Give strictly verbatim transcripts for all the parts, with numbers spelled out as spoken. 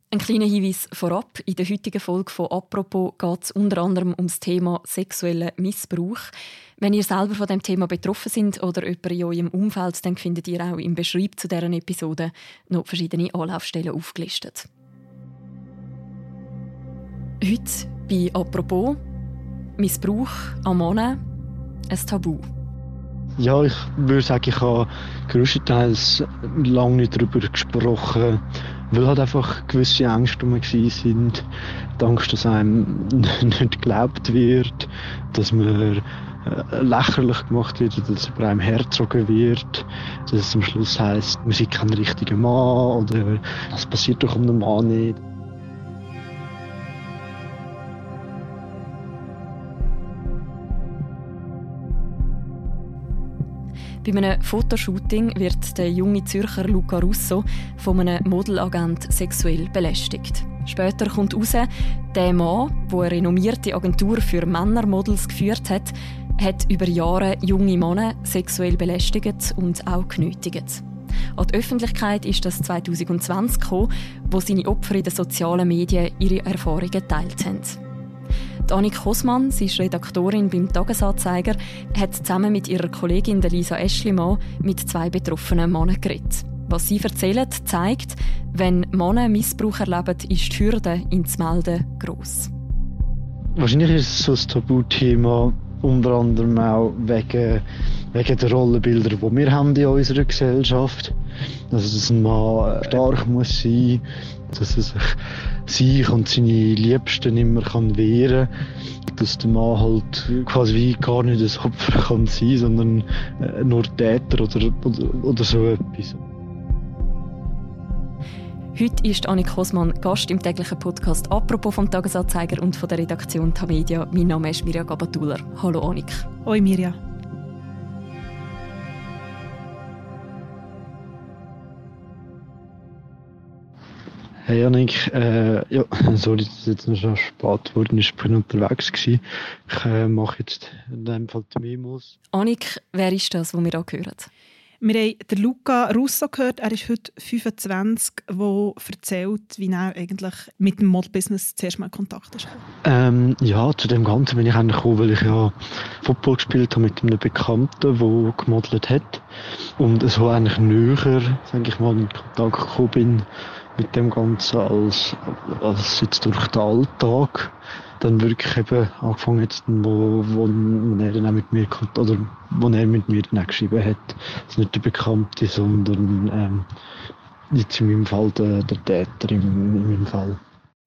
Ein kleiner Hinweis vorab. In der heutigen Folge von «Apropos» geht es unter anderem um das Thema sexuellen Missbrauch. Wenn ihr selber von dem Thema betroffen seid oder jemand in eurem Umfeld, dann findet ihr auch im Beschreibung zu dieser Episode noch verschiedene Anlaufstellen aufgelistet. Heute bei «Apropos» Missbrauch an Männern, ein Tabu. Ja, ich würde sagen, ich habe grösstenteils lange nicht darüber gesprochen, weil halt einfach gewisse Ängste rum waren. Die Angst, dass einem nicht geglaubt wird, dass man lächerlich gemacht wird, dass über einem hergezogen wird, dass es am Schluss heisst, man sei kein richtiger Mann oder das passiert doch um einen Mann nicht. Bei einem Fotoshooting wird der junge Zürcher Luca Russo von einem Modelagent sexuell belästigt. Später kommt heraus, der Mann, der eine renommierte Agentur für Männermodels geführt hat, hat über Jahre junge Männer sexuell belästigt und auch genötigt. An die Öffentlichkeit ist das zwanzig zwanzig gekommen, wo seine Opfer in den sozialen Medien ihre Erfahrungen geteilt haben. Annik Hosmann, sie ist Redaktorin beim «Tagesanzeiger», hat zusammen mit ihrer Kollegin Lisa Eschlimann mit zwei betroffenen Männern geredet. Was sie erzählen, zeigt, wenn Männer Missbrauch erleben, ist die Hürde, ihn zu melden, gross. Wahrscheinlich ist es so ein Tabuthema, unter anderem auch wegen, wegen der Rollenbilder, die wir haben in unserer Gesellschaft. Also, dass ein Mann stark muss sein, dass er sich, sich und seine Liebsten immer kann wehren kann, dass der Mann halt quasi wie gar nicht ein Opfer kann sein, sondern nur Täter oder, oder, oder so etwas. Heute ist Annik Hosmann Gast im täglichen Podcast «Apropos» vom «Tagesanzeiger» und von der Redaktion Tamedia. Mein Name ist Mirja Gabatuller. Hallo Annik. Hoi Mirja. Hey Annik, äh, ja, sorry, dass es jetzt noch schon spät geworden ist. Ich bin unterwegs gewesen. Ich äh, mache jetzt in dem Fall die Memos. Annik, wer ist das, was wir hier hören? Wir haben den Luca Russo gehört. Er ist heute fünfundzwanzig, der erzählt, wie er eigentlich mit dem Modelbusiness zuerst mal in Kontakt ist. Ähm, ja, zu dem Ganzen bin ich eigentlich gekommen, weil ich ja Football gespielt habe mit einem Bekannten, der gemodelt hat. Und so eigentlich näher, sage ich mal, in Kontakt gekommen bin mit dem Ganzen als, als jetzt durch den Alltag. Dann wirklich eben angefangen jetzt, wo, wo, wo er dann auch mit mir oder wo er mit mir dann auch geschrieben hat. Das ist nicht der Bekannte, sondern ähm, jetzt in meinem Fall der, der Täter in, in meinem Fall.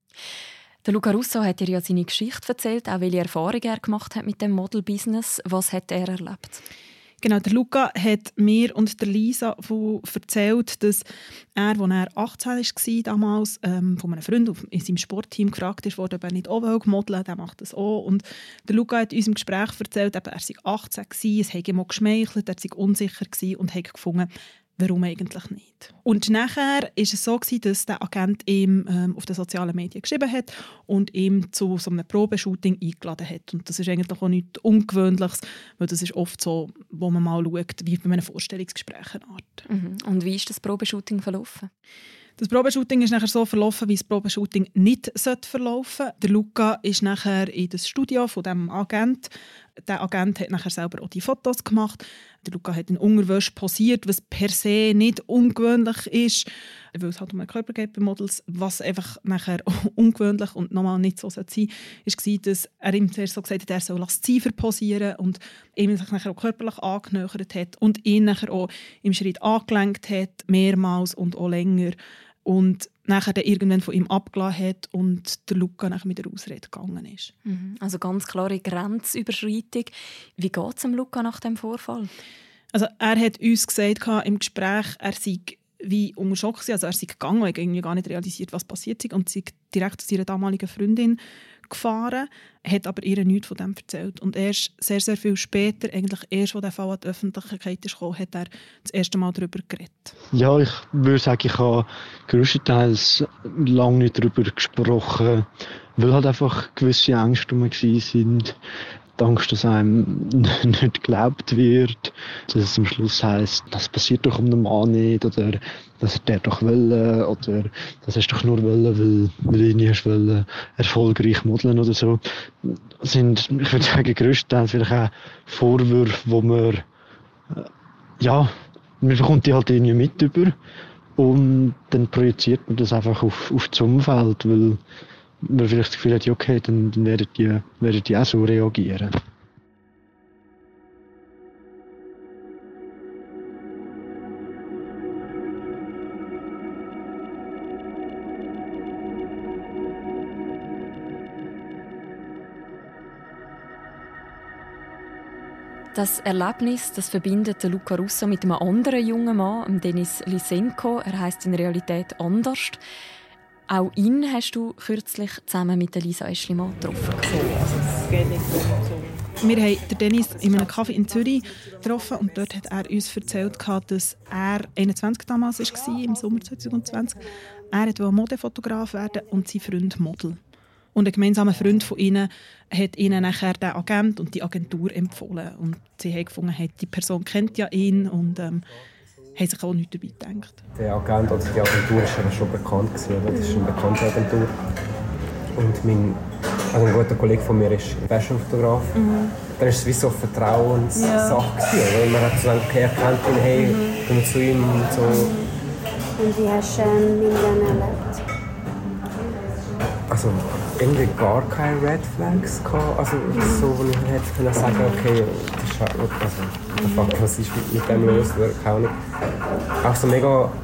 Der Luca Russo hat dir ja seine Geschichte erzählt, auch welche Erfahrungen er gemacht hat mit dem Model-Business. Was hat er erlebt? Genau, der Luca hat mir und der Lisa erzählt, dass er, als er achtzehn war, damals ähm, von einem Freund in seinem Sportteam gefragt wurde, ob er nicht auch modeln will. Der macht das auch. Und der Luca hat uns im Gespräch erzählt, er sei achtzehn, es habe ihm auch geschmeichelt, er sei unsicher und habe gefunden, warum eigentlich nicht. Und nachher war es so, dass der Agent ihm ähm, auf den sozialen Medien geschrieben hat und ihm zu so einem Probeshooting eingeladen hat. Und das ist eigentlich auch nichts Ungewöhnliches, weil das ist oft so, wo man mal schaut, wie bei einem Vorstellungsgespräch eine Art. Mhm. Und wie ist das Probeshooting verlaufen? Das Probeshooting ist nachher so verlaufen, wie das Probeshooting nicht verlaufen sollte. Der Luca ist nachher in das Studio von dem Agent. Der Agent hat nachher selber auch die Fotos gemacht. Der Luca hat in Unterwäsche posiert, was per se nicht ungewöhnlich ist, weil es halt um einen Körper geht bei Models. Was einfach nachher ungewöhnlich und nochmal nicht so sein sollte, war, dass er ihm zuerst so gesagt hat, er soll lasziver posieren und ihm sich nachher auch körperlich angenähert hat und ihn nachher auch im Schritt angelenkt hat, mehrmals und auch länger. Und nachher dann irgendwann von ihm abgelassen hat und der Luca nachher mit der Ausrede gegangen ist. Mhm. Also ganz klare Grenzüberschreitung. Wie geht es dem Luca nach dem Vorfall? Also er hat uns gesagt im Gespräch, er sei wie unter Schock gewesen. Also er sei gegangen, er hat irgendwie gar nicht realisiert, was passiert ist und sei direkt zu seiner damaligen Freundin gefahren, hat aber ihr nichts von dem erzählt. Und erst sehr, sehr viel später, eigentlich erst, als der Fall an die Öffentlichkeit ist gekommen, hat er das erste Mal darüber geredet. Ja, ich würde sagen, ich habe grösstenteils lange nicht darüber gesprochen, weil halt einfach gewisse Ängste rum waren. Die Angst, dass einem nicht geglaubt wird, dass es am Schluss heisst, das passiert doch um einen Mann nicht oder das hat der doch wollen, oder das hast du doch nur wollen, weil, weil du nie hast wollen, erfolgreich modeln oder so. Das sind, ich würde sagen, grösstenteils vielleicht auch Vorwürfe, wo man, äh, ja, man bekommt die halt irgendwie mit über und dann projiziert man das einfach auf, auf das Umfeld, weil man vielleicht das Gefühl hat, ja, okay, dann, dann werden, die, werden die auch so reagieren. Das Erlebnis, das verbindet Luca Russo mit einem anderen jungen Mann, Denis Lysenko. Er heisst in Realität anders. Auch ihn hast du kürzlich zusammen mit Lisa Aeschlimann getroffen. Wir haben den Denis in einem Café in Zürich getroffen und dort hat er uns erzählt, dass er einundzwanzig damals war, im Sommer zwanzig zwanzig. Er wollte Modefotograf werden und sein Freund Model. Und ein gemeinsamer Freund von ihnen hat ihnen nachher den Agent und die Agentur empfohlen. Und sie haben gefunden, hey, die Person kennt ja ihn und ähm, haben sich auch nichts dabei gedacht. Der Agent oder die Agentur war schon bekannt. Das ist eine bekannte Agentur. Und mein, also ein guter Kollege von mir ist Fashionfotograf. Mhm. Dann war es wie so eine Vertrauenssache. Ja. Man hat so gedacht, okay, er kennt ihn, hey, mhm. gehen wir zu ihm und so. Mhm. Und wie hast du ähm, ihn dann erlebt? Also irgendwie gar keine Red Flags gehabt. Also mhm. so, wo ich hätte können sagen, okay, das ist halt, also, mhm. was ist mit, mit dem los oder keine Ahnung. Auch so mega.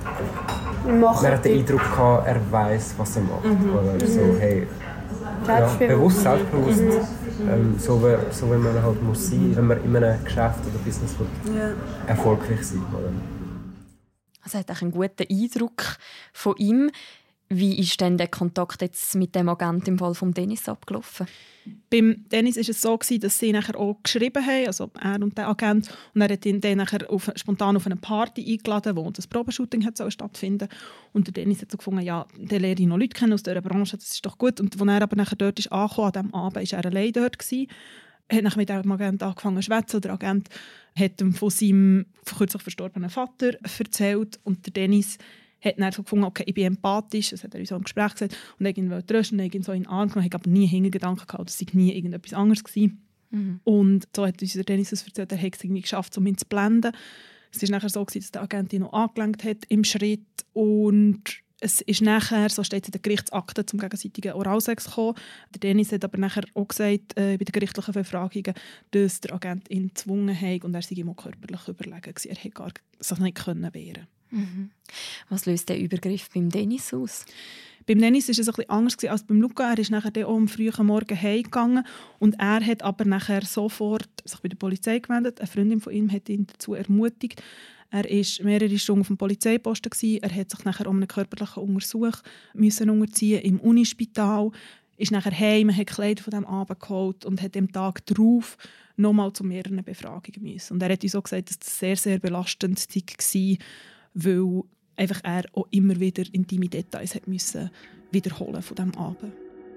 Man hat den Eindruck gehabt, er weiss, was er macht. Mhm. Oder so, hey, ja, bewusst, selbstbewusst. Mhm. Ähm, so, wie, so wie man halt muss sein, wenn man in einem Geschäft oder Business ja. erfolgreich sein will. Also er hat auch einen guten Eindruck von ihm. Wie ist denn der Kontakt jetzt mit dem Agent im Fall von Denis abgelaufen? Beim Denis war es so, dass sie nachher auch geschrieben haben, also er und der Agent. Und er hat ihn dann nachher auf, spontan auf eine Party eingeladen, wo das Probeshooting hat stattfinden soll. Und der Denis hat so gefunden, ja, der lerne ich noch Leute kennen aus dieser Branche, das ist doch gut. Und als er aber nachher dort ist angekommen, an diesem Abend, war er allein dort gewesen. Er hat mit dem Agent angefangen zu schwätzen. Der Agent hat ihm von seinem vor kürzlich verstorbenen Vater erzählt. Und der Denis hat dann so gefunden, okay, ich bin empathisch, das hat er uns so im Gespräch gesagt, und er wollte trösten, ihn so in den Arm genommen, hat aber nie Hintergedanken gehabt, das sei nie irgendetwas anderes gewesen. Mhm. Und so hat uns der Dennis das erzählt, er hat es irgendwie geschafft, um ihn zu blenden. Es war nachher so, dass der Agent ihn noch angelenkt hat im Schritt und es ist nachher, so steht es in den Gerichtsakten, zum gegenseitigen Oralsex gekommen. Der Dennis hat aber nachher auch gesagt, äh, bei den gerichtlichen Befragungen, dass der Agent ihn gezwungen hat und er sei ihm auch körperlich überlegen gewesen. Er hätte gar sich nicht können wehren. Mhm. Was löst der Übergriff beim Dennis aus? Beim Dennis war es ein bisschen anders als beim Luca. Er ist nachher auch am frühen Morgen heimgegangen und er hat aber nachher sofort sich bei der Polizei gewendet. Eine Freundin von ihm hat ihn dazu ermutigt. Er war mehrere Stunden auf dem Polizeiposten gewesen. Er hat sich nachher um einen körperlichen Untersuch müssen unterziehen im Unispital. Ist nachher heim, hat Kleider von diesem Abend geholt und hat am Tag darauf nochmal zu mehreren Befragungen müssen. Und er hat uns auch gesagt, dass das sehr, sehr belastend war, weil einfach er auch immer wieder intime Details hat müssen wiederholen von diesem Abend.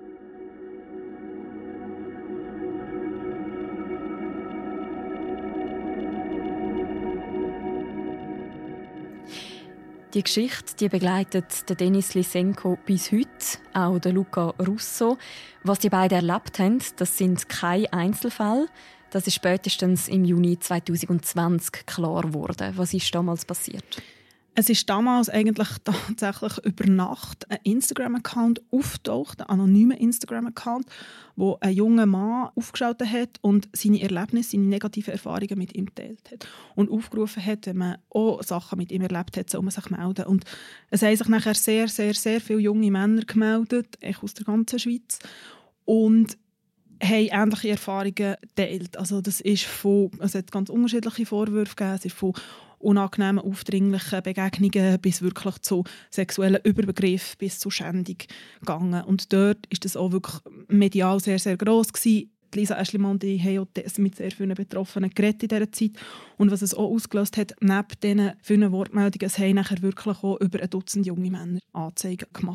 Die Geschichte die begleitet den Denis Lysenko bis heute, auch den Luca Russo. Was die beiden erlebt haben, das sind keine Einzelfälle. Das ist spätestens im Juni zwanzig zwanzig klar geworden. Was ist damals passiert? Es ist damals eigentlich tatsächlich über Nacht ein Instagram-Account auftaucht, ein anonymer Instagram-Account, wo ein junger Mann aufgeschaltet hat und seine Erlebnisse, seine negativen Erfahrungen mit ihm geteilt hat. Und aufgerufen hat, wenn man auch Sachen mit ihm erlebt hat, soll man sich melden. Und es haben sich nachher sehr, sehr, sehr viele junge Männer gemeldet, aus der ganzen Schweiz. Und haben ähnliche Erfahrungen geteilt. Also das ist von, also es hat ganz unterschiedliche Vorwürfe gegeben. Es ist von unangenehmen, aufdringlichen Begegnungen bis wirklich zu sexuellen Überbegriffen, bis zu Schändung gegangen. Und dort war das auch wirklich medial sehr, sehr gross gewesen. Lisa Aeschlimann hat mit sehr vielen Betroffenen geredet in dieser Zeit. Und was es auch ausgelöst hat, neben diesen vielen Wortmeldungen, es haben nachher wirklich auch über ein Dutzend junge Männer Anzeigen gemacht.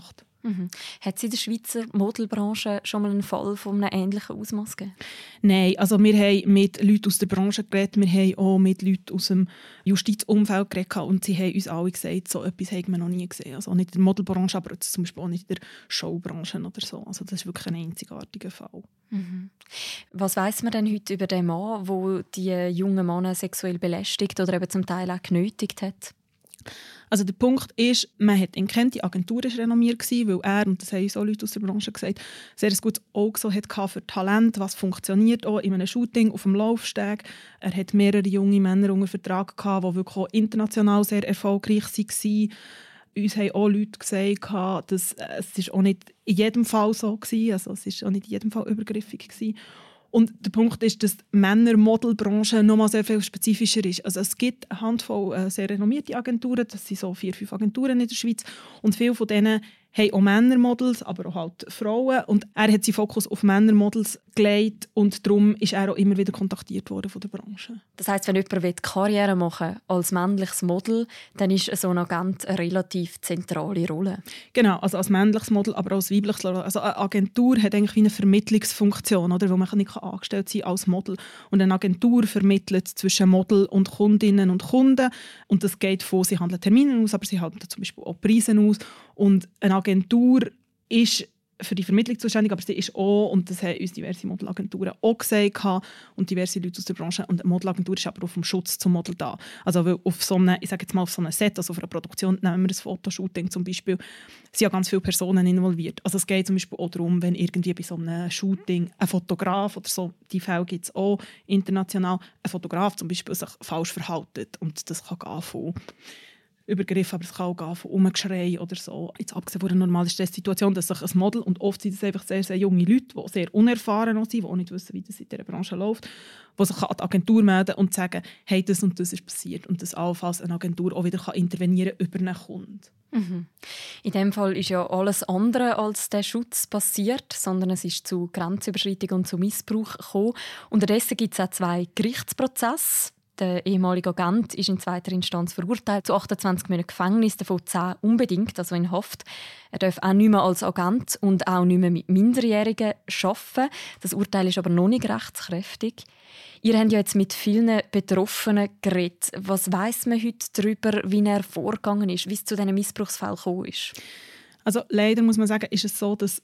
Mhm. Hat es in der Schweizer Modelbranche schon mal einen Fall von einem ähnlichen Ausmaß gegeben? Nein, also wir haben mit Leuten aus der Branche geredet, wir haben auch mit Leuten aus dem Justizumfeld geredet und sie haben uns alle gesagt, so etwas haben wir noch nie gesehen. Also nicht in der Modelbranche, aber zum Beispiel auch nicht in der Showbranche oder so. Also das ist wirklich ein einzigartiger Fall. Mhm. Was weiss man denn heute über den Mann, der die jungen Männer sexuell belästigt oder eben zum Teil auch genötigt hat? Also der Punkt ist, man hat ihn kennt, die Agentur war renommiert, weil er, und das haben uns auch Leute aus der Branche gesagt, sehr ein gutes Auge so hatte für Talent, was funktioniert auch in einem Shooting auf dem Laufsteg. Er hat mehrere junge Männer unter Vertrag gehabt, die wirklich auch international sehr erfolgreich waren. Uns haben auch Leute gesagt, dass es auch nicht in jedem Fall so war, also es ist auch nicht in jedem Fall übergriffig war. Und der Punkt ist, dass die Männer-Modelbranche noch mal sehr viel spezifischer ist. Also es gibt eine Handvoll äh, sehr renommierte Agenturen, das sind so vier, fünf Agenturen in der Schweiz. Und viele von denen haben auch Männermodels, aber auch halt Frauen. Und er hat seinen Fokus auf Männermodels gelegt und darum ist er auch immer wieder kontaktiert worden von der Branche. Das heisst, wenn jemand Karriere machen will als männliches Model, dann ist so ein Agent eine relativ zentrale Rolle. Genau, also als männliches Model, aber auch als weibliches Model. Also eine Agentur hat eigentlich wie eine Vermittlungsfunktion, oder? Wo man nicht angestellt sein kann als Model. Und eine Agentur vermittelt zwischen Model und Kundinnen und Kunden. Und das geht von, sie handeln Termine aus, aber sie handeln zum Beispiel auch Preise aus. Und eine Agentur ist für die Vermittlung zuständig, aber sie ist auch, und das haben uns diverse Modelagenturen auch gesagt, und diverse Leute aus der Branche, und eine Modelagentur ist aber auch vom Schutz zum Model da. Also weil auf so einem, ich sage jetzt mal auf so einem Set, also auf einer Produktion, nehmen wir ein Fotoshooting zum Beispiel, sind ja ganz viele Personen involviert. Also es geht zum Beispiel auch darum, wenn irgendwie bei so einem Shooting ein Fotograf oder so, die Fälle gibt es auch international, ein Fotograf zum Beispiel sich falsch verhält, und das kann gehen von Übergriff, aber es kann auch gehen von Umgeschrei oder so. Jetzt abgesehen von einer normalen Stresssituation, dass sich ein Model, und oft sind es einfach sehr, sehr junge Leute, die sehr unerfahren sind, die auch nicht wissen, wie das in dieser Branche läuft, die sich an die Agentur melden und sagen, hey, das und das ist passiert. Und dass allenfalls eine Agentur auch wieder kann intervenieren über einen Kunden. Mhm. In diesem Fall ist ja alles andere als der Schutz passiert, sondern es ist zu Grenzüberschreitung und zu Missbrauch gekommen. Unterdessen gibt es auch zwei Gerichtsprozesse. Der ehemalige Agent ist in zweiter Instanz verurteilt zu achtundzwanzig Monaten Gefängnis, davon zehn unbedingt, also in Haft. Er darf auch nicht mehr als Agent und auch nicht mehr mit Minderjährigen arbeiten. Das Urteil ist aber noch nicht rechtskräftig. Ihr habt ja jetzt mit vielen Betroffenen geredet. Was weiss man heute darüber, wie er vorgegangen ist, wie es zu diesen Missbrauchsfällen gekommen ist? Also leider muss man sagen, ist es so, dass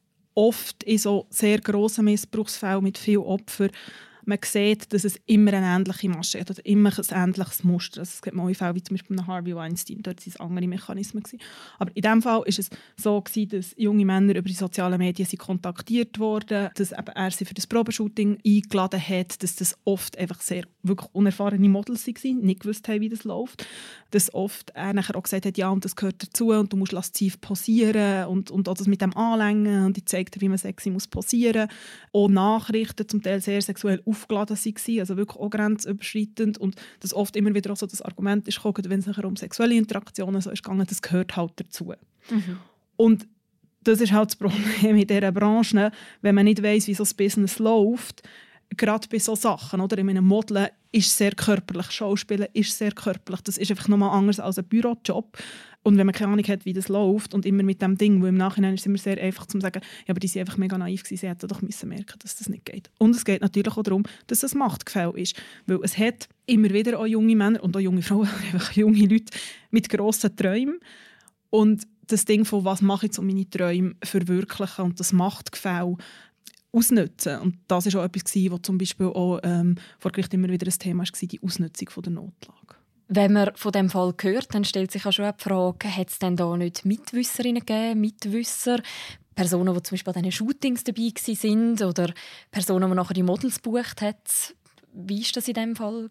oft in so sehr grossen Missbrauchsfällen mit vielen Opfern man sieht, dass es immer eine ähnliche Masche hat oder immer ein ähnliches Muster. Also es gibt neue Fälle, wie zum Beispiel bei Harvey Weinstein, dort waren es andere Mechanismen. Aber in diesem Fall war es so, dass junge Männer über die sozialen Medien sind kontaktiert wurden, dass eben er sie für das Probeshooting eingeladen hat, dass das oft einfach sehr wirklich unerfahrene Models waren, nicht gewusst haben, wie das läuft. Dass oft er nachher auch gesagt hat, ja, und das gehört dazu und du musst lasziv posieren und, und auch das mit dem Anlängen und ich zeige dir, wie man sexy muss posieren. Auch Nachrichten, zum Teil sehr sexuell aufgeladen waren, also wirklich auch grenzüberschreitend, und dass oft immer wieder auch so das Argument ist gekommen, wenn es nachher um sexuelle Interaktionen so ist gegangen, das gehört halt dazu. Mhm. Und das ist halt das Problem in dieser Branche, wenn man nicht weiss, wie so das Business läuft, gerade bei solchen Sachen, oder? In einem Modeln ist sehr körperlich, Schauspielen ist sehr körperlich, das ist einfach nochmal anders als ein Bürojob. Und wenn man keine Ahnung hat, wie das läuft und immer mit dem Ding, wo im Nachhinein ist es immer sehr einfach zu sagen, ja, aber die sind einfach mega naiv gewesen, sie hätten doch müssen merken, dass das nicht geht. Und es geht natürlich auch darum, dass es ein Machtgefälle ist, weil es hat immer wieder auch junge Männer und auch junge Frauen, einfach junge Leute mit grossen Träumen, und das Ding von, was mache ich, um meine Träume zu verwirklichen und das Machtgefälle ausnutzen. Und das war auch etwas, was zum Beispiel auch ähm, vor Gericht immer wieder ein Thema war, die Ausnutzung von der Notlage. Wenn man von diesem Fall hört, dann stellt sich auch schon die Frage, hat es denn da nicht Mitwisserinnen gegeben, Mitwisser, Personen, die zum Beispiel an diesen Shootings dabei waren oder Personen, die nachher die Models gebucht haben. Wie war das in diesem Fall?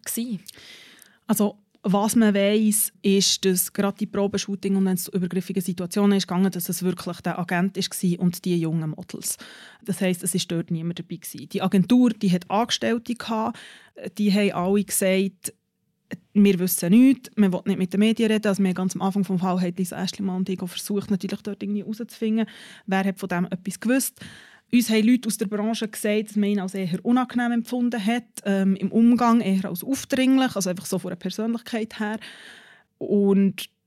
Also, was man weiss, ist, dass gerade die Probeshooting und wenn es zu übergriffigen Situationen ist gegangen, dass es wirklich der Agent war und die jungen Models. Das heisst, es war dort niemand dabei gewesen. Die Agentur, die hat Angestellte gehabt, die haben alle gesagt, wir wissen nichts, wir wollen nicht mit den Medien reden. Also wir haben ganz am Anfang des Falls hat Lisa Äschlimann und ich versucht, natürlich dort irgendwie herauszufinden, wer hat von dem etwas gewusst. Uns haben Leute aus der Branche gesagt, dass man ihn als eher unangenehm empfunden hat, ähm, im Umgang eher als aufdringlich, also einfach so von der Persönlichkeit her. Und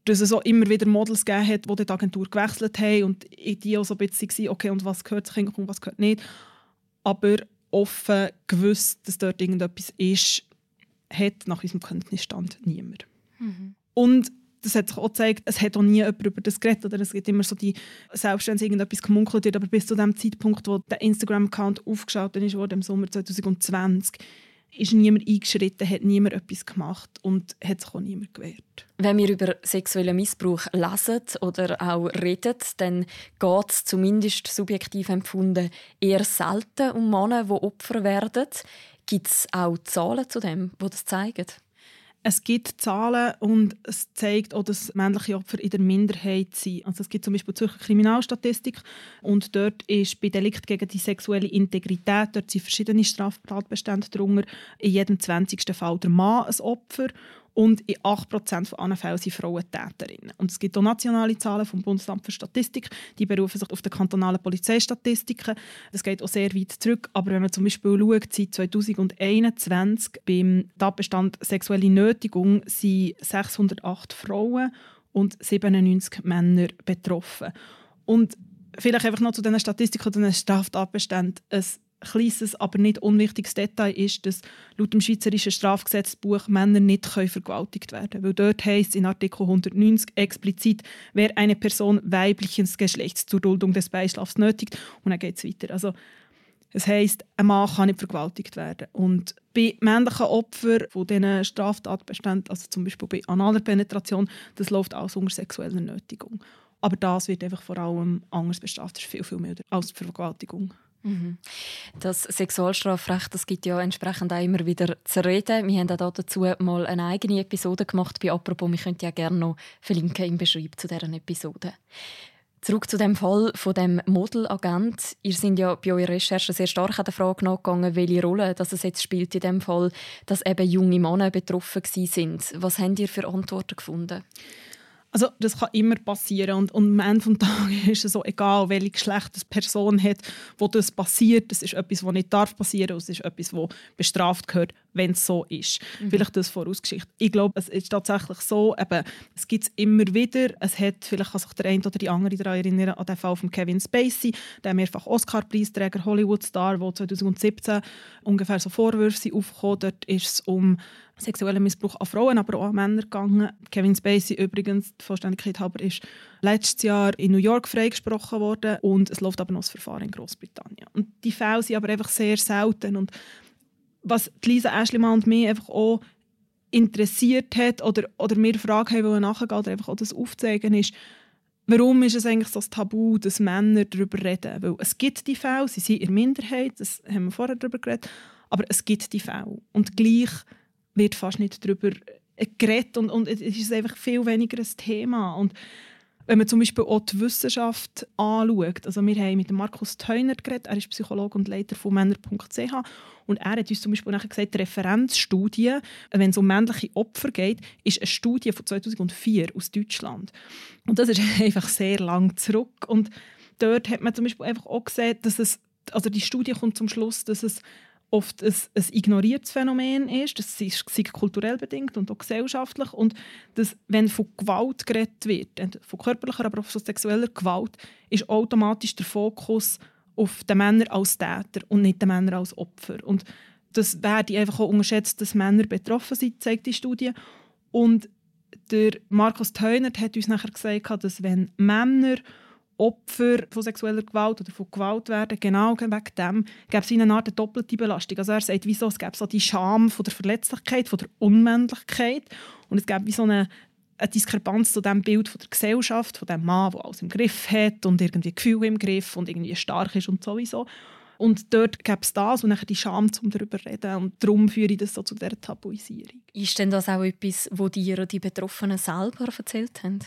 dass es auch immer wieder Models gegeben hat, die die Agentur gewechselt haben und die auch so ein bisschen waren, okay, und was gehört sich und was gehört nicht. Aber offen gewusst, dass dort irgendetwas ist, hat nach unserem Kenntnisstand niemand. Mhm. Und das hat sich auch gezeigt, es hat auch nie jemand über das geredet. Oder es gibt immer so die, selbst wenn es irgendetwas gemunkelt wird, aber bis zu dem Zeitpunkt, wo der Instagram-Account aufgeschaltet wurde, im Sommer zwanzig zwanzig, ist niemand eingeschritten, hat niemand etwas gemacht und hat sich auch niemand gewehrt. Wenn wir über sexuellen Missbrauch lesen oder auch reden, dann geht es zumindest subjektiv empfunden eher selten um Männer, die Opfer werden. Gibt es auch Zahlen zu dem, die das zeigen? Es gibt Zahlen und es zeigt auch, dass männliche Opfer in der Minderheit sind. Also es gibt zum Beispiel die Zürcher Kriminalstatistik und dort ist bei Delikt gegen die sexuelle Integrität, dort sind verschiedene Straftatbestände darunter, in jedem zwanzigsten Fall der Mann ein Opfer und in acht Prozent von allen Fällen sind Frauen Täterinnen. Und es gibt auch nationale Zahlen vom Bundesamt für Statistik, die berufen sich auf die kantonalen Polizeistatistiken. Das geht auch sehr weit zurück, aber wenn man zum Beispiel schaut, seit zwanzig einundzwanzig beim Tatbestand sexuelle Nötigung sind sechshundertacht Frauen und siebenundneunzig Männer betroffen. Und vielleicht einfach noch zu diesen Statistiken oder diesen Straftatbeständen. Es kleines, aber nicht unwichtiges Detail ist, dass laut dem Schweizerischen Strafgesetzbuch Männer nicht können vergewaltigt werden können. Weil dort heisst in Artikel hundertneunzig explizit, wer eine Person weiblichen Geschlechts zur Duldung des Beischlafs nötigt. Und dann geht es weiter. Also, es heisst, ein Mann kann nicht vergewaltigt werden. Und bei männlichen Opfern von diesen Straftatbeständen, also zum Beispiel bei analer Penetration, das läuft alles unter sexueller Nötigung. Aber das wird einfach vor allem anders bestraft. Das ist viel, viel mehr als die Vergewaltigung. Das Sexualstrafrecht, das gibt ja entsprechend auch immer wieder zu reden. Wir haben auch dazu mal eine eigene Episode gemacht bei «Apropos». Wir können ja gerne noch verlinken im Beschreibung zu dieser Episode. Zurück zu dem Fall von dem Modelagent. Ihr seid ja bei eurer Recherche sehr stark an der Frage nachgegangen, welche Rolle dass es jetzt spielt in dem Fall, dass eben junge Männer betroffen waren. Was habt ihr für Antworten gefunden? Also das kann immer passieren und, und am Ende des Tages ist es so egal, welche Geschlecht eine Person hat, wo das passiert. Das ist etwas, das nicht darf passieren und es ist etwas, das bestraft gehört, wenn es so ist. Mhm. Vielleicht das vorausgeschichte. Ich glaube, es ist tatsächlich so, eben, es gibt es immer wieder. Es hat, vielleicht kann sich der eine oder die andere daran erinnern, an den Fall von Kevin Spacey, der mehrfach Oscar-Preisträger, Hollywood-Star, wo zwanzig siebzehn ungefähr so Vorwürfe sind aufgekommen. Dort ist es um sexuellen Missbrauch an Frauen, aber auch an Männer gegangen. Kevin Spacey übrigens, die Vollständigkeit halber, ist letztes Jahr in New York freigesprochen worden und es läuft aber noch das Verfahren in Großbritannien. Und die Fälle sind aber einfach sehr selten. Und was Lisa Aeschlimann und mich einfach auch interessiert hat oder, oder mir Fragen haben wollen nachgehen oder einfach auch das aufzeigen ist, warum ist es eigentlich so ein Tabu, dass Männer darüber reden? Weil es gibt die Fälle, sie sind in der Minderheit, das haben wir vorher darüber geredet, aber es gibt die Fälle. Und gleich wird fast nicht darüber geredet und, und es ist einfach viel weniger ein Thema. Und wenn man zum Beispiel auch die Wissenschaft anschaut, also wir haben mit Markus Theuner geredet, er ist Psychologe und Leiter von Männer punkt c h und er hat uns zum Beispiel nachher gesagt, die Referenzstudie, wenn es um männliche Opfer geht, ist eine Studie von zweitausendvier aus Deutschland. Und das ist einfach sehr lang zurück. Und dort hat man zum Beispiel einfach auch gesehen, dass es, also die Studie kommt zum Schluss, dass es oft ein, ein ignoriertes Phänomen ist, das ist, ist kulturell bedingt und auch gesellschaftlich. Und dass, wenn von Gewalt geredet wird, von körperlicher, aber auch von sexueller Gewalt, ist automatisch der Fokus auf den Männer als Täter und nicht den Männer als Opfer. Und das werde einfach auch unterschätzt, dass Männer betroffen sind, zeigt die Studie. Und der Markus Theuner hat uns nachher gesagt, dass wenn Männer Opfer von sexueller Gewalt oder von Gewalt werden, genau wegen dem gäbe es eine Art doppelte Belastung. Also er sagt, wieso, es gäbe so die Scham von der Verletzlichkeit, von der Unmännlichkeit und es gäbe wie so eine, eine Diskrepanz zu dem Bild von der Gesellschaft, von dem Mann, der alles im Griff hat und irgendwie Gefühle im Griff und irgendwie stark ist und sowieso. Und dort gäbe es das und nachher die Scham, um darüber zu reden. Und darum führe ich das so zu dieser Tabuisierung. Ist denn das auch etwas, was dir die Betroffenen selber erzählt haben?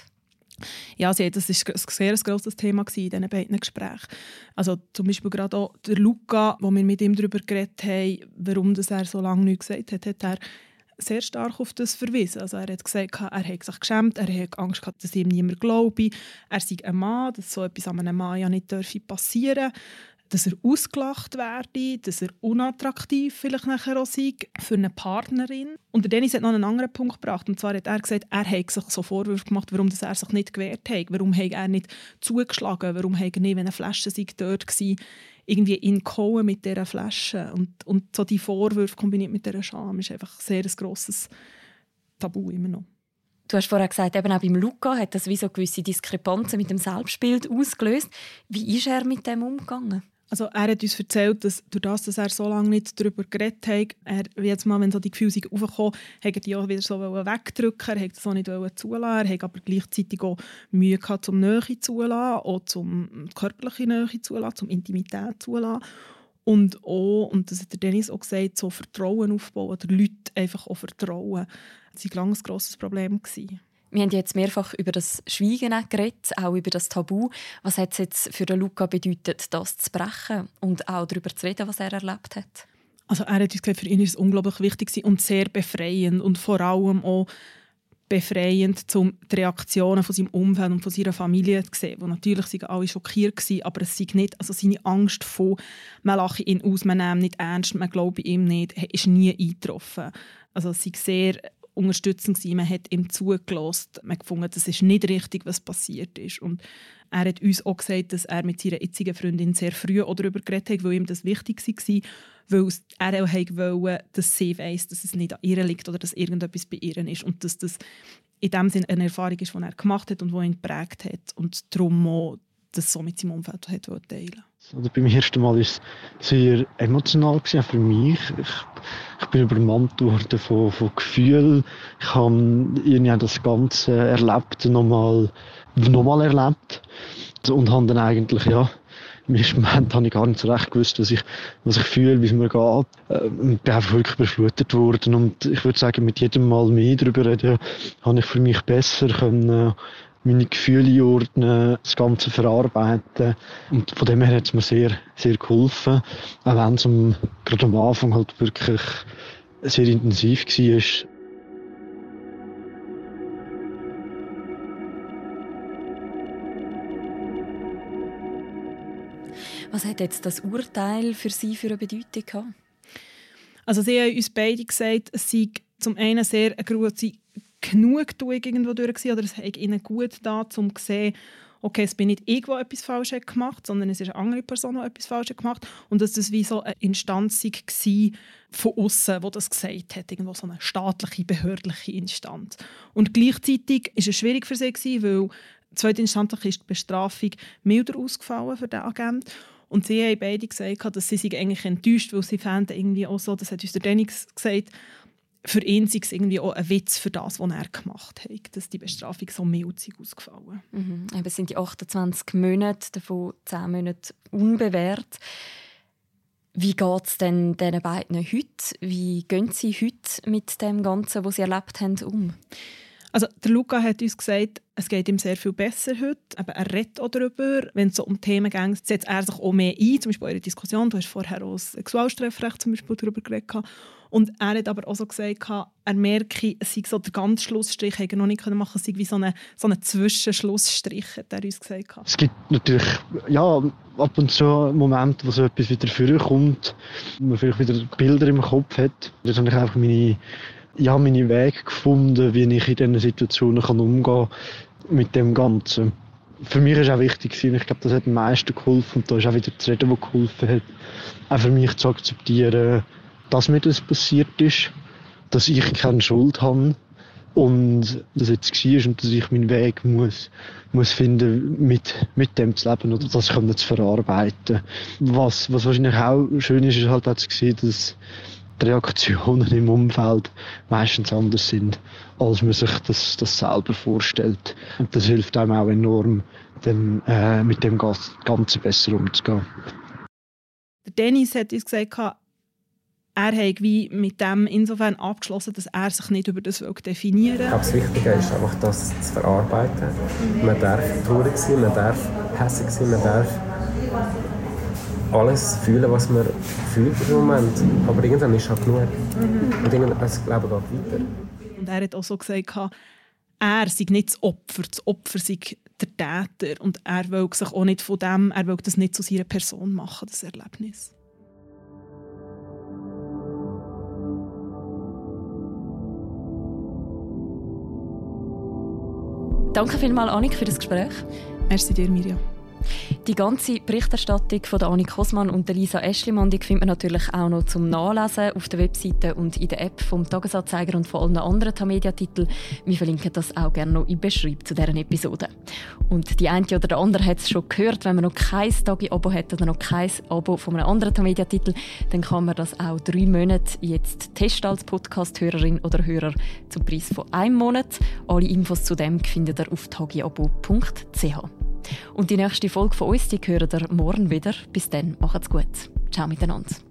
Ja, das war ein sehr grosses Thema in diesen beiden Gesprächen. Also zum Beispiel gerade auch der Luca, wo wir mit ihm darüber geredet haben, warum das er so lange nichts gesagt hat, hat er sehr stark auf das verwiesen. Also er hat gesagt, er hat sich geschämt, er hat Angst gehabt, dass ihm niemand glaube. Er sei ein Mann, dass so etwas an einem Mann ja nicht passieren dürfe. dass er ausgelacht werde, dass er unattraktiv vielleicht nachher auch sei für eine Partnerin. Und der Dennis hat noch einen anderen Punkt gebracht. Und zwar hat er gesagt, er habe sich so Vorwürfe gemacht, warum er sich nicht gewehrt hat. Warum hat er nicht zugeschlagen? Warum hat er nicht, wenn eine Flasche sei dort war, irgendwie ihn gehauen mit dieser Flasche? Und, und so die Vorwürfe kombiniert mit dieser Scham ist einfach sehr ein grosses Tabu immer noch. Du hast vorher gesagt, eben auch beim Luca hat das wie so gewisse Diskrepanzen mit dem Selbstbild ausgelöst. Wie ist er mit dem umgegangen? Also er hat uns erzählt, dass durch das, dass er so lange nicht darüber geredet hat, er, jetzt mal, wenn so die Gefühle aufgekommen sind, hat er die auch wieder so wegdrücken, er hat das auch nicht zulassen, er hat aber gleichzeitig auch Mühe gehabt, zum Nähe zulassen, auch zum körperliche Nähe zulassen, zum Intimität zulassen. Und auch, und das hat der Dennis auch gesagt, so Vertrauen aufbauen, oder Leute einfach auch vertrauen. Das war ein ganz grosses Problem. Wir haben jetzt mehrfach über das Schweigen geredet, auch über das Tabu. Was hat es jetzt für den Luca bedeutet, das zu brechen und auch darüber zu reden, was er erlebt hat? Also er hat uns gesagt, für ihn ist es unglaublich wichtig und sehr befreiend und vor allem auch befreiend, um die Reaktionen von seinem Umfeld und von seiner Familie zu sehen. Wo natürlich waren alle schockiert gewesen, aber es sei nicht, also seine Angst von, man lache ihn aus, man nehme ihn nicht ernst, man glaube ihm nicht, ist nie eingetroffen. Also es sei sehr unterstützend gewesen. Man hat ihm zugelassen, man hat gefunden, das ist nicht richtig, was passiert ist. Und er hat uns auch gesagt, dass er mit seiner jetzigen Freundin sehr früh darüber geredet hat, weil ihm das wichtig war, weil er auch wollte, dass sie weiss, dass es nicht an ihr liegt oder dass irgendetwas bei ihr ist und dass das in dem Sinne eine Erfahrung ist, die er gemacht hat und die ihn geprägt hat und darum auch das so mit seinem Umfeld hat teilen. Also beim ersten Mal war es sehr emotional für mich. Ich, ich bin übermannt worden von, von Gefühlen. Ich habe irgendwie das Ganze erlebt, nochmal, nochmal erlebt. Und habe dann eigentlich, ja, im ersten Moment habe ich gar nicht so recht gewusst, was ich, was ich fühle, wie es mir geht. Ich bin einfach wirklich beflutet worden. Und ich würde sagen, mit jedem Mal mehr darüber reden, habe ich für mich besser können, meine Gefühle einordnen, das Ganze verarbeiten. Und von dem her hat es mir sehr, sehr geholfen. Auch wenn es am, gerade am Anfang halt wirklich sehr intensiv war. Was hat jetzt das Urteil für Sie für eine Bedeutung gehabt? Also sie haben uns beide gesagt, es sei zum einen sehr eine grosse Genugtuung irgendwo durch gewesen, oder es hat ihnen gut da, um zu sehen, okay, es bin nicht ich, der etwas falsch hat gemacht, sondern es ist eine andere Person, die etwas falsch hat gemacht, und dass das wie so eine Instanz war von außen, die das gesagt hat, irgendwo so eine staatliche, behördliche Instanz. Und gleichzeitig war es schwierig für sie gewesen, weil zweitinstanzlich ist die Bestrafung milder ausgefallen für den Agenten. Und sie haben beide gesagt, dass sie sich eigentlich enttäuscht, weil sie fanden irgendwie auch so, das hat uns der Dennis gesagt, für ihn sei es irgendwie auch ein Witz für das, was er gemacht hat, dass die Bestrafung so mild ausgefallen ist. Mhm. Es sind die achtundzwanzig Monate, davon zehn Monate unbewährt. Wie geht es denn diesen beiden heute? Wie gehen sie heute mit dem Ganzen, was sie erlebt haben, um? Also, der Luca hat uns gesagt, es geht ihm sehr viel besser heute. Aber er redet auch darüber, wenn es so um Themen geht, setzt er sich auch mehr ein. Zum Beispiel in der Diskussion, du hast vorher auch das Sexualstrafrecht zum Beispiel darüber geredet. Und er hat aber auch so gesagt, er merke, es sei so der ganze Schlussstrich, hätte er noch nicht machen können, es sei wie so ein so eine Zwischenschlussstrich, hat er uns gesagt. Es gibt natürlich ja, ab und zu Momente, wo so etwas wieder vorkommt, wo man vielleicht wieder Bilder im Kopf hat. Da habe ich einfach meine Ja, meine Wege gefunden, wie ich in diesen Situationen kann umgehen kann mit dem Ganzen. Für mich war es auch wichtig, ich glaube, das hat am meisten geholfen, und da ist auch wieder zu reden, was geholfen hat, auch für mich zu akzeptieren, dass mir das passiert ist, dass ich keine Schuld habe und dass jetzt war und dass ich meinen Weg muss, muss finden, mit, mit dem zu leben oder das können zu verarbeiten. Was, was wahrscheinlich auch schön ist, ist halt auch zu sehen, dass die Reaktionen im Umfeld meistens anders sind, als man sich das, das selber vorstellt. Und das hilft einem auch enorm, dem, äh, mit dem Ganzen besser umzugehen. Der Dennis hat uns gesagt, er hat wie mit dem insofern abgeschlossen, dass er sich nicht über das definieren will. Ich glaube, das Wichtige ist einfach, das zu verarbeiten. Man darf traurig sein, man darf hässlich sein, man darf alles fühlen, was man fühlt im Moment. Aber irgendwann ist es halt genug. Mhm. Und irgendwann, also, ich glaube, geht weiter. Und er hat auch so gesagt, er sei nicht das Opfer. Das Opfer sei der Täter. Und er will sich auch nicht von dem, er will das nicht zu seiner Person machen, das Erlebnis. Danke vielmals, Annik, für das Gespräch. Merci dir, Mirja. Die ganze Berichterstattung von Annik Hosmann und Lisa Eschlimann, die findet man natürlich auch noch zum Nachlesen auf der Webseite und in der App vom Tagesanzeiger und von allen anderen Tamedia-Titeln. Wir verlinken das auch gerne noch im Beschreibung zu dieser Episode. Und die eine oder der andere hat es schon gehört, wenn man noch kein Tagi-Abo hat oder noch kein Abo von einem anderen Tamedia-Titel, dann kann man das auch drei Monate jetzt testen als Podcast-Hörerin oder Hörer zum Preis von einem Monat. Alle Infos zu dem findet ihr auf tagiabo punkt c h. Und die nächste Folge von uns, die hören ihr morgen wieder. Bis dann, macht's gut. Ciao miteinander.